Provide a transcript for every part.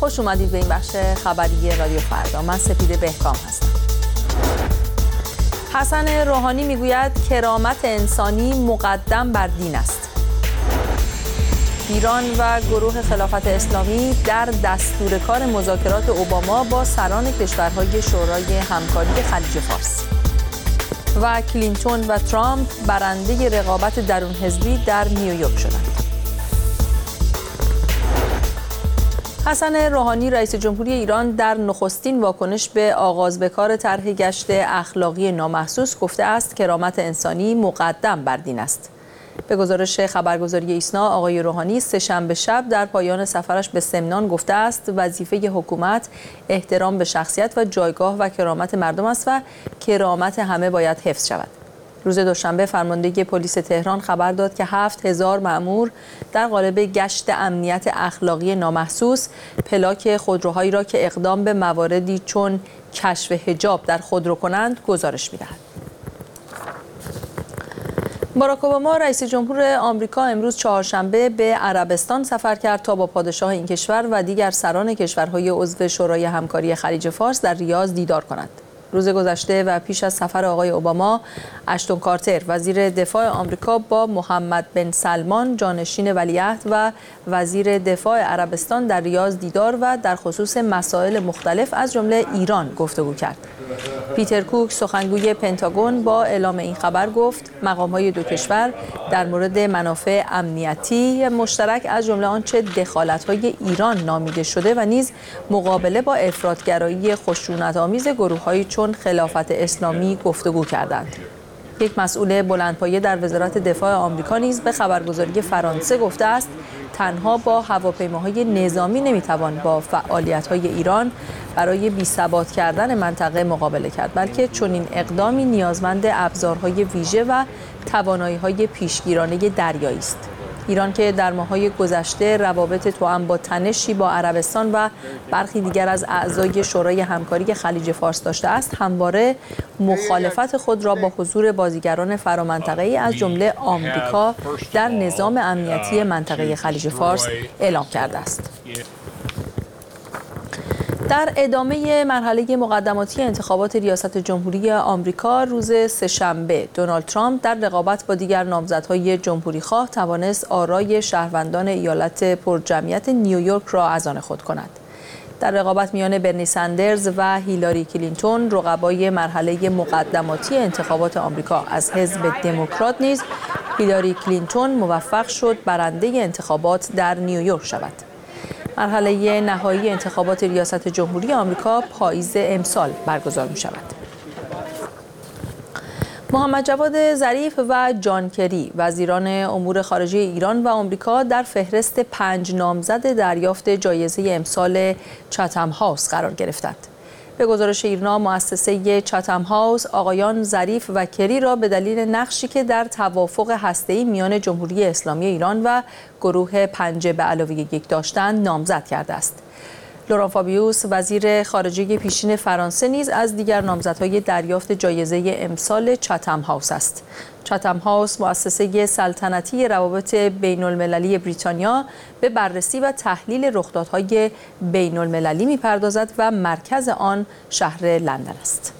خوش اومدید به این بخش خبری رادیو فردا. من سپیده بهکام هستم. حسن روحانی میگوید کرامت انسانی مقدم بر دین است. ایران و گروه خلافت اسلامی در دستور کار مذاکرات اوباما با سران کشورهای شورای همکاری خلیج فارس. و کلینتون و ترامپ برنده رقابت درون حزبی در نیویورک شدند. حسن روحانی رئیس جمهوری ایران در نخستین واکنش به آغاز به کار طرح گشت اخلاقی نامحسوس گفته است کرامت انسانی مقدم بر دین است. به گزارش خبرگزاری ایسنا، آقای روحانی سه‌شنبه شب در پایان سفرش به سمنان گفته است وظیفه حکومت احترام به شخصیت و جایگاه و کرامت مردم است و کرامت همه باید حفظ شود. روز دوشنبه فرماندهی پلیس تهران خبر داد که 7000 مأمور در قالب گشت امنیت اخلاقی نامحسوس پلاک خودروهایی را که اقدام به مواردی چون کشف حجاب در خودرو کنند گزارش می‌دهند. باراک اوباما رئیس جمهور آمریکا امروز چهارشنبه به عربستان سفر کرد تا با پادشاه این کشور و دیگر سران کشورهای عضو شورای همکاری خلیج فارس در ریاض دیدار کنند. روز گذشته و پیش از سفر آقای اوباما، اشتون کارتر وزیر دفاع آمریکا با محمد بن سلمان جانشین ولیعهد و وزیر دفاع عربستان در ریاض دیدار و در خصوص مسائل مختلف از جمله ایران گفتگو کرد. پیتر کوک سخنگوی پنتاگون با اعلام این خبر گفت مقام‌های دو کشور در مورد منافع امنیتی مشترک از جمله آنچه دخالت‌های ایران نامیده شده و نیز مقابله با افراط‌گرایی خشونت‌آمیز گروه‌هایی چون خلافت اسلامی گفتگو کردند. یک مسئول بلندپایه در وزارت دفاع آمریکا نیز به خبرگزاری فرانسه گفته است تنها با هواپیماهای نظامی نمیتوان با فعالیت‌های ایران برای بی‌ثبات کردن منطقه مقابله کرد، بلکه چنین اقدامی نیازمند ابزارهای ویژه و توانایی‌های پیشگیرانه دریایی است. ایران که در ماه‌های گذشته روابط توأم با تنشی با عربستان و برخی دیگر از اعضای شورای همکاری خلیج فارس داشته است، همواره مخالفت خود را با حضور بازیگران فرامنطقه‌ای از جمله آمریکا در نظام امنیتی منطقه خلیج فارس اعلام کرده است. در ادامه مرحله مقدماتی انتخابات ریاست جمهوری آمریکا روز سه‌شنبه دونالد ترامپ در رقابت با دیگر نامزدهای جمهوری‌خواه توانست آرای شهروندان ایالت پرجمعیت نیویورک را از آن خود کند. در رقابت میان برنی سندرز و هیلاری کلینتون رقبای مرحله مقدماتی انتخابات آمریکا از حزب دموکرات نیز هیلاری کلینتون موفق شد برنده انتخابات در نیویورک شود. مرحله نهایی انتخابات ریاست جمهوری آمریکا پاییز امسال برگزار می شود. محمد جواد ظریف و جان کری وزیران امور خارجه ایران و آمریکا در فهرست 5 نامزد دریافت جایزه امسال چاتم هاوس قرار گرفتند. به گزارش ایرنا مؤسسه چاتم هاوس آقایان ظریف و کری را به دلیل نقشی که در توافق هسته‌ای میان جمهوری اسلامی ایران و گروه 5+1 داشتند نامزد کرده است. لوران فابیوس وزیر خارجه پیشین فرانسه نیز از دیگر نامزدهای دریافت جایزه امسال چاتم هاوس است. چاتم هاوس مؤسسه سلطنتی روابط بین‌المللی بریتانیا به بررسی و تحلیل رخدادهای بین‌المللی می‌پردازد و مرکز آن شهر لندن است.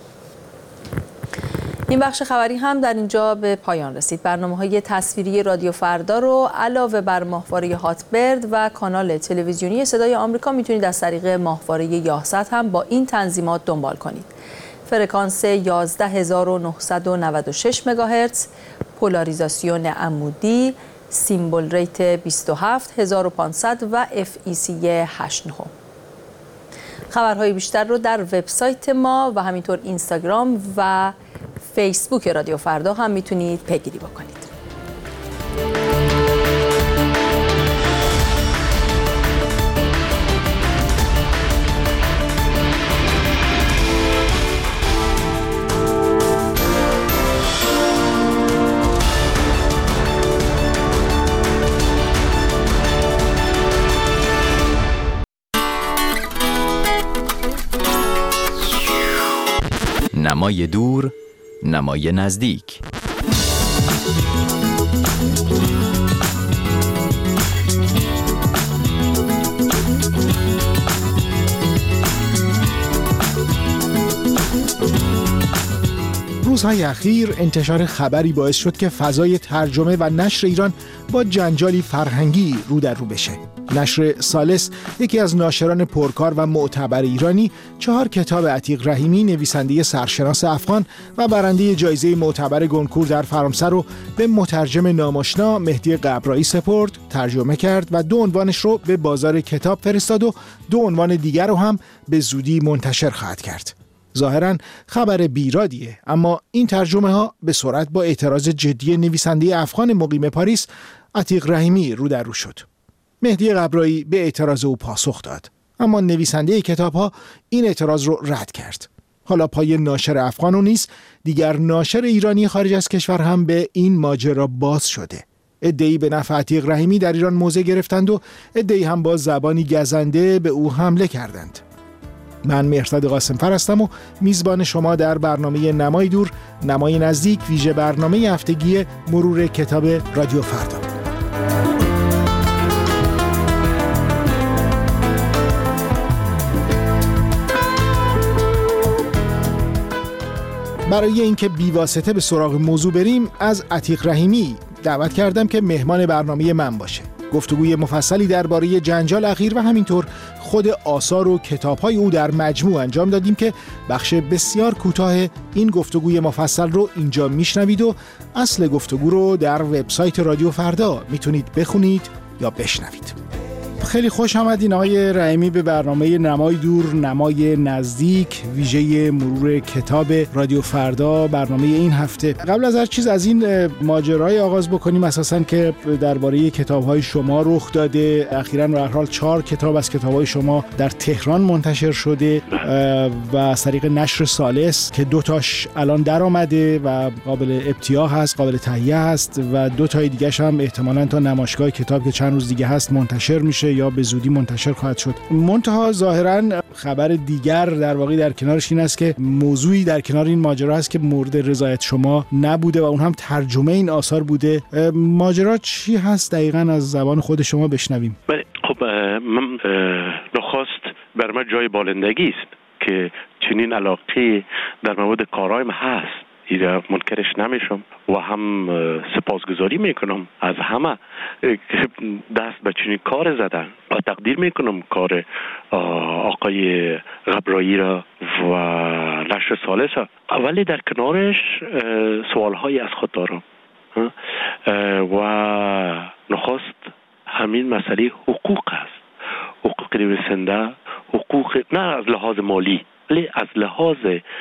این بخش خبری هم در اینجا به پایان رسید. برنامه‌های تصویری رادیو فردا رو علاوه بر ماهواره هاتبرد و کانال تلویزیونی صدای آمریکا میتونید از طریق ماهواره یاهصد هم با این تنظیمات دنبال کنید. فرکانس 11996 مگاهرتز، پولاریزاسیون عمودی، سیمبل ریت 27500 و FEC 8 نهم. خبرهای بیشتر رو در وبسایت ما و همینطور اینستاگرام و فیسبوک رادیو فردا هم میتونید پیگیری بکنید. نمای دور، نمای نزدیک. روزهای اخیر انتشار خبری باعث شد که فضای ترجمه و نشر ایران با جنجالی فرهنگی رو در رو بشه. نشر ثالث، یکی از ناشران پرکار و معتبر ایرانی، 4 کتاب عتیق رحیمی، نویسنده سرشناس افغان و برنده جایزه معتبر گونکور در فرانسه رو به مترجم ناماشنا مهدی قبرایی سپرد، ترجمه کرد و 2 عنوانش رو به بازار کتاب فرستاد و 2 عنوان دیگر رو هم به زودی منتشر خواهد کرد. ظاهراً خبر بیرادیه، اما این ترجمه ها به سرعت با اعتراض جدی نویسنده افغان مقیم پاریس عتیق رحیمی رو در رو شد. مهدی قبرایی به اعتراض او پاسخ داد، اما نویسنده کتاب ها این اعتراض رو رد کرد. حالا پای ناشر افغان و نیز دیگر ناشر ایرانی خارج از کشور هم به این ماجرا باز شده. عده‌ای به نفع عتیق رحیمی در ایران موضع گرفتند و عده‌ای هم با زبانی گزنده به او حمله کردند. من مهرداد قاسمفر هستم و میزبان شما در برنامه نمای دور، نمای نزدیک، ویژه برنامه هفتگی مرور کتاب رادیو فردا. برای اینکه بیواسطه به سراغ موضوع بریم، از عتیق رحیمی دعوت کردم که مهمان برنامه من باشه. گفتگوی مفصلی درباره جنجال اخیر و همینطور خود آثار و کتاب‌های او در مجموع انجام دادیم که بخش بسیار کوتاه این گفتگوی مفصل رو اینجا میشنوید و اصل گفتگو رو در وبسایت رادیو فردا میتونید بخونید یا بشنوید. خیلی خوش آمدین آقای رحیمی به برنامه نمای دور، نمای نزدیک، ویژه مرور کتاب رادیو فردا، برنامه این هفته. قبل از هر چیز از این ماجرای آغاز بکنیم اساساً که درباره کتاب‌های شما رخ داده. اخیراً به هر حال 4 کتاب از کتاب‌های شما در تهران منتشر شده و از طریق نشر ثالث که 2 تاش الان در آمده و قابل ابتیاع هست، قابل تهیه هست و 2 تای دیگه‌ش هم احتمالاً تا نمایشگاه کتاب که چند روز دیگه هست منتشر میشه یا به زودی منتشر خواهد شد. منتها ظاهراً خبر دیگر در واقع در کنارش این است که موضوعی در کنار این ماجرا است که مورد رضایت شما نبوده و اون هم ترجمه این آثار بوده. ماجرا چی هست دقیقاً از زبان خود شما بشنویم؟ خب من نخست بر من جای بالندگی است که چنین علاقه در مورد کارهایم هست. ایره منکرش نمیشم و هم سپاسگزاری میکنم از همه دست به چنین کار زدن و تقدیر میکنم کار آقای قبرایی را و نشر ثالث را. ولی در کنارش سوالهایی از خود دارم و نخست همین مسئله حقوق است. حقوق نویسنده، حقوق نه از لحاظ مالی ولی از لحاظ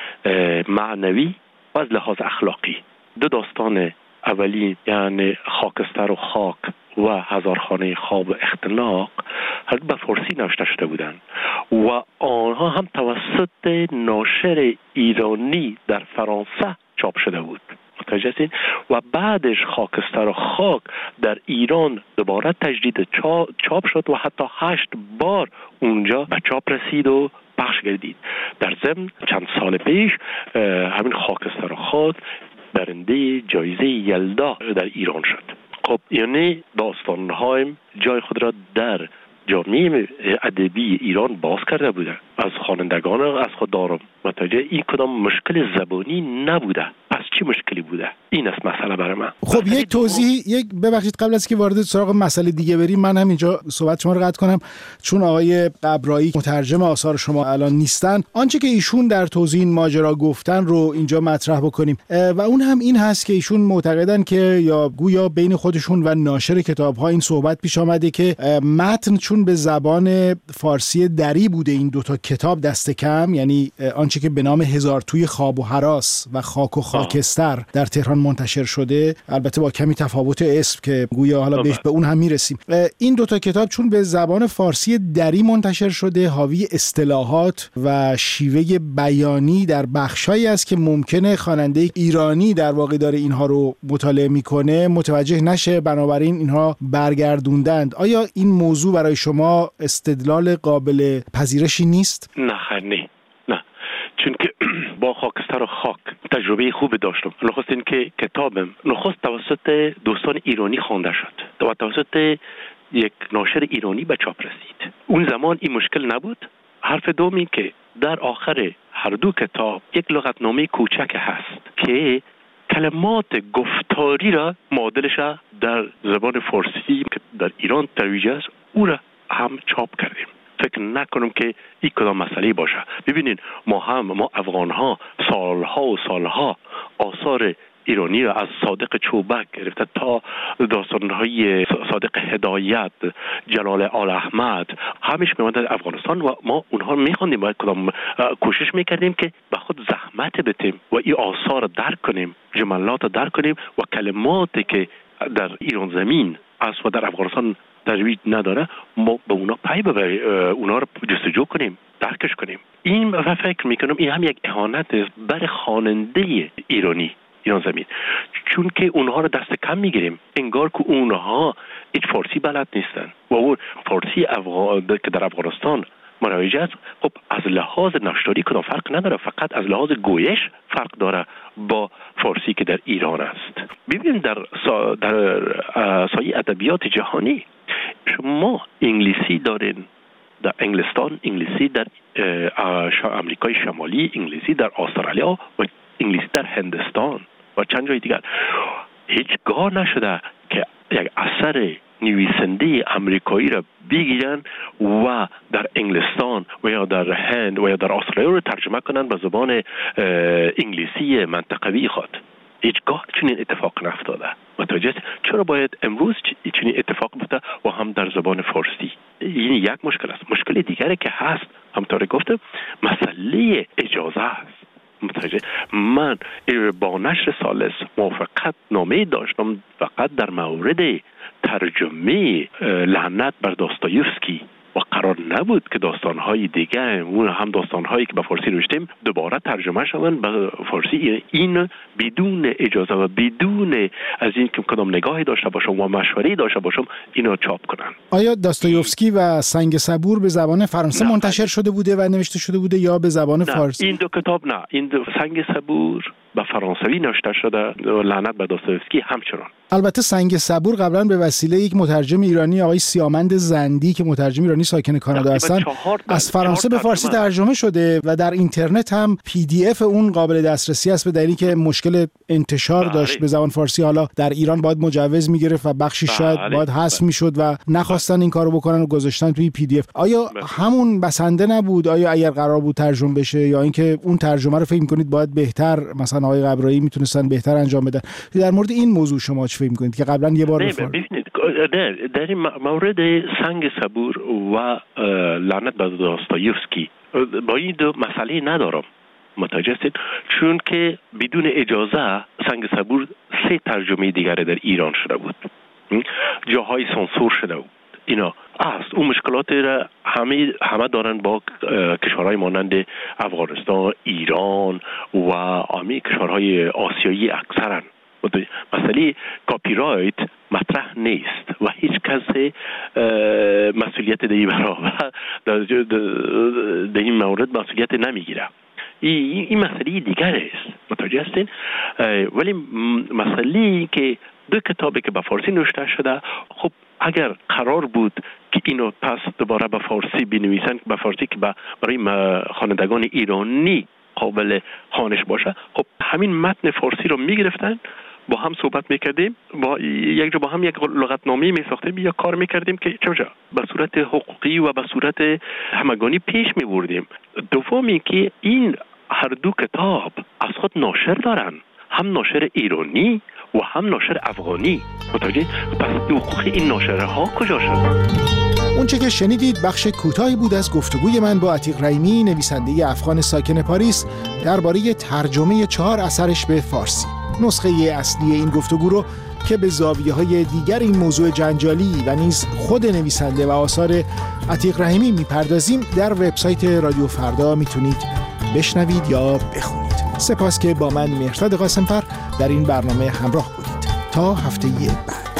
معنوی و از لحاظ اخلاقی. 2 داستان اولی یعنی خاکستر و خاک و هزارخانه خواب و اختلاق هر به فارسی نوشته شده بودند و آنها هم توسط ناشر ایرانی در فرانسه چاپ شده بود. متوجه هستین؟ و بعدش خاکستر و خاک در ایران دوباره تجدید چاپ شد و حتی 8 بار اونجا به چاپ رسید و پخش گردید. در ضمن چند سال پیش همین خاکستر و خاک برنده جایزه یلدا در ایران شد. خب یعنی داستان‌های جای خود را در جامعه ادبی ایران باز کرده بوده. از خوانندگان از خود دارم متوجه این کدام مشکل زبانی نبوده. از چی مشکلی بوده؟ این است مسئله برای من. خب یک توضیح، ببخشید قبل از که وارد سراغ مسئله دیگه بریم من هم اینجا صحبت شما رو قطع کنم چون آقای قبرایی مترجم آثار شما الان نیستن. آنچه که ایشون در توضیح این ماجرا گفتن رو اینجا مطرح بکنیم و اون هم این هست که ایشون معتقدن که یا گویا بین خودشون و ناشر کتاب‌ها این صحبت پیش آمده که متن چون به زبان فارسی دری بوده این 2 تا کتاب دست کم، یعنی آنچه که به نام هزار توی خواب و هراس و خاک و خاکستر در تهران منتشر شده، البته با کمی تفاوت اسم که گویا حالا به اون هم میرسیم. این 2 تا کتاب چون به زبان فارسی دری منتشر شده حاوی اصطلاحات و شیوه بیانی در بخشایی است که ممکنه خواننده ایرانی در واقع داره اینها رو مطالعه میکنه متوجه نشه، بنابراین اینها برگردوندند. آیا این موضوع برای شما استدلال قابل پذیرشی نیست؟ نه چون که با خاکستر و خاک تجربه خوبی داشتم. نخست این که کتابم نخست توسط دوستان ایرانی خوانده شد و توسط یک ناشر ایرانی به چاپ رسید. اون زمان این مشکل نبود. حرف دومی که در آخر هر دو کتاب یک لغتنامه کوچک هست که کلمات گفتاری را معادلش را در زبان فارسی که در ایران ترویج است او را هم چاپ کردیم. فکر نکنم که این کدام مسئله باشه. ببینید ما افغان ها سالها آثار ایرانی را از صادق چوبک گرفته تا داستان‌های صادق هدایت، جلال آل احمد همیشه می‌آمد در افغانستان و ما اونها رو می‌خواندیم و کدام کوشش می‌کردیم که به خود زحمت بدیم و این آثار درک کنیم، جملات درک کنیم و کلماتی که در ایران زمین است و در افغانستان ترویج نداره ما به اونا پی ببریم، اونا رو جستجو کنیم، درکش کنیم. این فکر می‌کنم این هم یک اهانت است بر خواننده ایران زمین، چون که اونها رو دست کم میگیریم، انگار که اونها هیچ فارسی بلد نیستن و اون فارسی که در افغانستان مروج است خب از لحاظ نشتاری کدام فرق نداره، فقط از لحاظ گویش فرق داره با فارسی که در ایران است. ببین در سایه ادبیات جهانی شما انگلیسی دارین در انگلستان، انگلیسی در امریکای شمالی، انگلیسی در استرالیا و انگلیسی در هندستان و چند جای دیگر. هیچگاه نشده که یک اثر نویسنده امریکایی را بگیرن و در انگلستان و یا در هند و یا در استرالیا رو ترجمه کنن به زبان انگلیسی منطقوی خود. هیچگاه چنین اتفاق نفتاده. متوجه؟ چرا باید امروز چنین اتفاق بیفته و هم در زبان فارسی؟ این یک مشکل است. مشکل دیگری که هست همطور گفتم مسئله اجازه است. متوجه؟ من با نشر ثالث موافقت نامه داشتم فقط در مورد ترجمه لعنت بر داستایوفسکی و قرار نبود که داستان‌های دیگه اون هم داستان‌هایی که به فارسی نوشتیم دوباره ترجمه شوند به فارسی. این بدون اجازه و بدون از این که کدام نگاهی داشته باشم و مشوره‌ای داشته باشم اینو چاپ کنن. آیا داستایوفسکی و سنگ صبور به زبان فرانسه منتشر شده بوده و نوشته شده بوده یا به زبان فارسی؟ این دو کتاب نه، این دو سنگ صبور به فرانسوی نوشته شده، لعنت بر داستایوفسکی همچنان. البته سنگ صبور قبلا به وسیله یک مترجم ایرانی آقای سیامند زندی که مترجم ایرانی ساکن کانادا هستن از فرانسه به فارسی ترجمه شده و در اینترنت هم PDF اون قابل دسترسی است به دلیلی که مشکل انتشار داشت به زبان فارسی. حالا در ایران باید مجوز میگرفت و بخشی شاید باید حذف میشد و نخواستن این کارو بکنن و گذاشتن توی PDF. آیا همون بسنده نبود؟ آیا اگر قرار بود ترجمه بشه یا اینکه اون ترجمه رو فکر می‌کنید باید بهتر مثلا آقای قبرایی میتونستن بهتر انجام بدن؟ در مورد این موضوع شما چه فکر می‌کنید که قبلا یه بار ببینید در این مورد سنگ صبور و لعنت بر داستایوفسکی با این دو مسئله ندارم. متوجه هستید؟ چون که بدون اجازه سنگ صبور 3 ترجمه دیگر در ایران شده بود، جاهای سانسور شده بود. اینا است اون مشکلات را همه دارن با کشورهای مانند افغانستان، ایران و همه کشورهای آسیایی اکثرا. مسئله کاپی رایت مطرح نیست و هیچ کس مسئولیت در این برابر در این مورد مسئولیت نمیگیره. این مسئله دیگر است. متوجه هستین؟ ولی مسئله که 2 کتابی که به فارسی نوشته شده، خب اگر قرار بود که اینو پس دوباره به فارسی بنویسن، به فارسی که برای خوانندگان ایرانی قابل خوانش باشه، خب همین متن فارسی رو میگرفتن، با هم صحبت میکردیم، با یک جا با هم یک لغتنامه میساختیم یا کار میکردیم که چه به صورت حقوقی و به صورت همگانی پیش میبردیم. دومی که این هر دو کتاب از خود ناشر دارن، هم ناشر ایرانی و هم ناشر افغانی. متوجه؟ پس حقوق این ناشرها کجا شد؟ اونچه که شنیدید بخش کوتاهی بود از گفتگوی من با عتیق رحیمی، نویسنده افغان ساکن پاریس، درباره ترجمه 4 اثرش به فارسی. نسخه اصلی این گفتگو رو که به زاویه‌های دیگر این موضوع جنجالی و نیز خود نویسنده و آثار عتیق رحیمی میپردازیم در وبسایت رادیو فردا میتونید بشنوید یا بخونید. سپاس که با من مهرداد قاسمفر در این برنامه همراه بودید. تا هفته بعد.